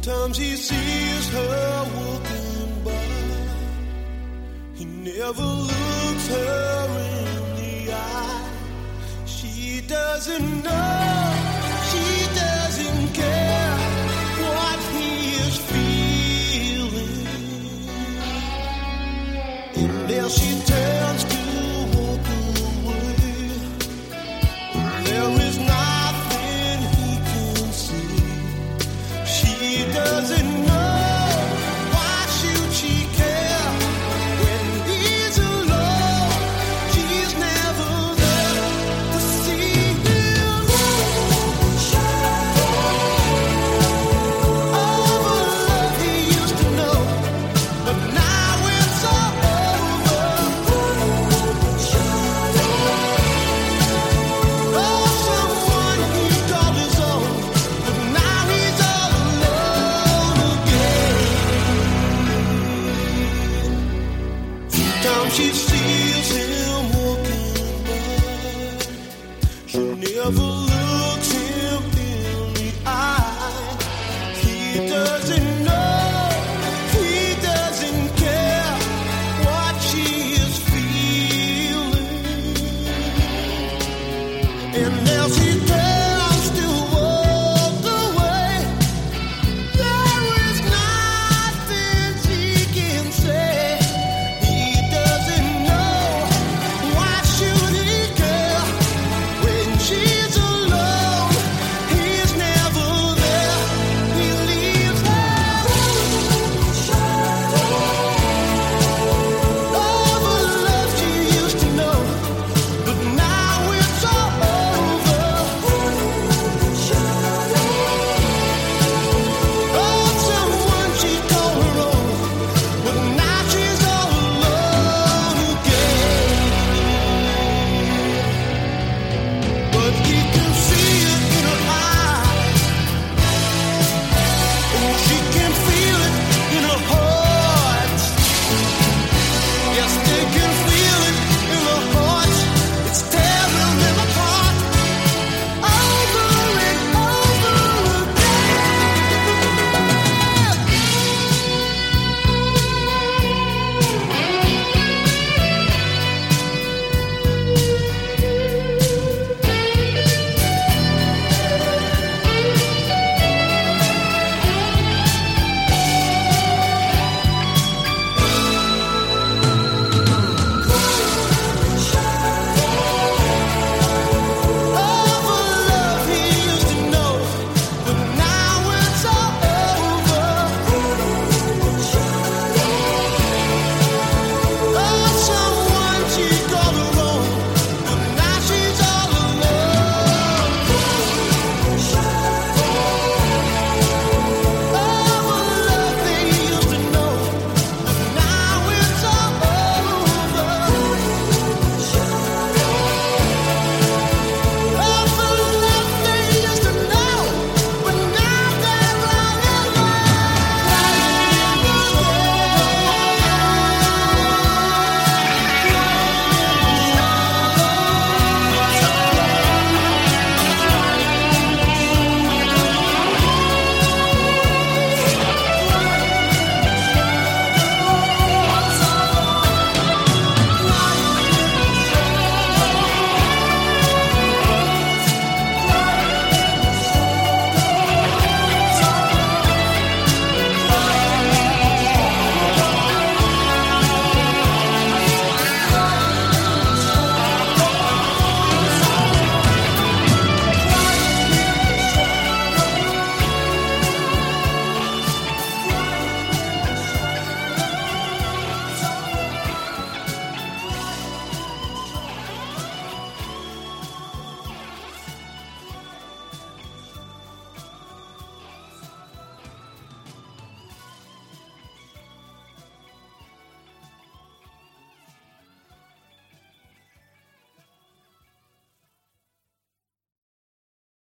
Sometimes he sees her walking by. He never looks her in the eye. She doesn't know, she doesn't care what he is feeling. And there she turns to walk away. There is nothing he can see. She doesn't know, why should she care when he's alone? She's never there to see him shine. All the love he used to know, but now it's all over. Oh, someone he called his own, but now he's all alone again. Sometimes she sees him walking by. She never looks him in the eye. He does.